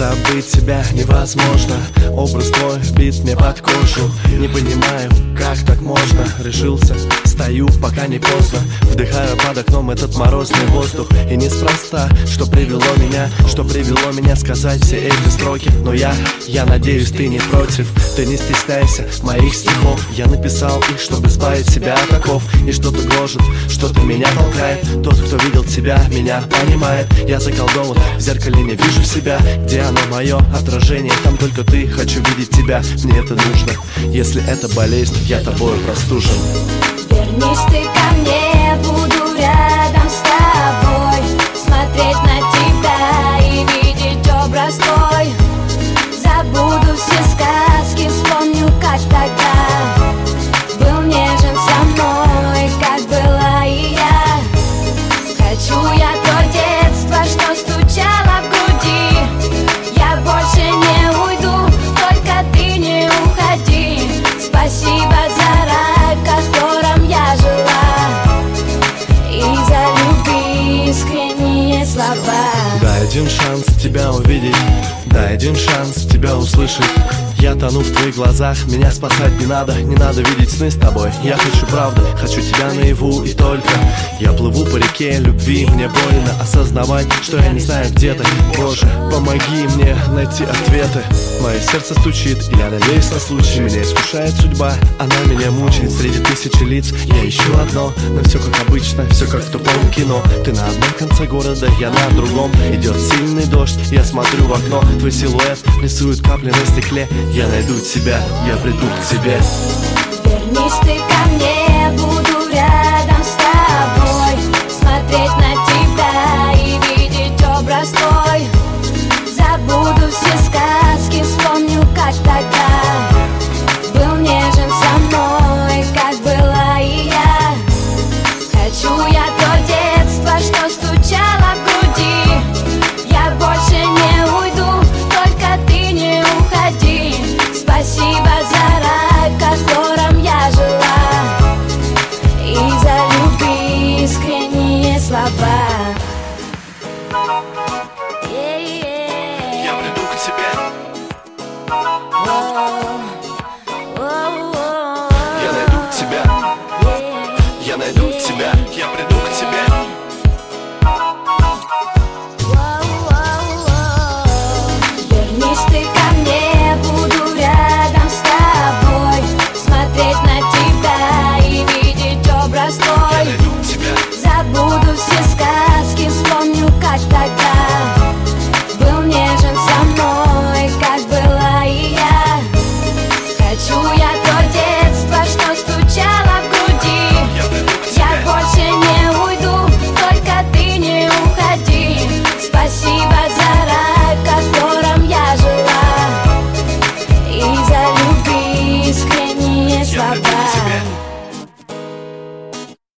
Забыть тебя невозможно. Образ твой вбит мне под кожу. Не понимаю, как так можно. Решился, стою, пока не поздно. Вдыхаю под окном этот морозный воздух. И неспроста, что привело меня сказать все эти строки. Но я надеюсь, ты не против. Ты не стесняйся моих стихов. Я написал их, чтобы избавить себя от оков. И что-то гложет, что-то меня толкает. Тот, кто видел тебя, меня понимает. Я заколдован, в зеркале не вижу себя. Где оно, мое отражение? Там только ты, хочу видеть тебя. Мне это нужно. Если это болезнь, я тобою простужен. Вернись ты ко мне, буду рядом с тобой. Смотреть на тебя и видеть образ твой. Забуду все сказки, вспомню, как тогда был нежен со мной, как была и я. Хочу я то детство, что стучало в груди. Я больше не уйду, только ты не уходи. Спасибо за рай, в котором я жила, и за любви искренние слова. Дай один шанс тебя увидеть, дай один шанс тебя услышать. Я тону в твоих глазах, меня спасать не надо видеть сны с тобой. Я хочу правды, хочу тебя наяву и только. Я плыву по реке любви, мне больно осознавать, что я не знаю, где ты. Боже, помоги мне найти ответы. Мое сердце стучит, и я надеюсь на случай. Меня искушает судьба, она меня мучает. Среди тысячи лиц я ищу одно, но все как обычно, все как в тупом кино. Ты на одном конце города, я на другом. Идет сильный дождь, я смотрю в окно. Твой силуэт рисует капли на стекле. Я найду тебя, я приду к тебе. Вернись ты ко мне.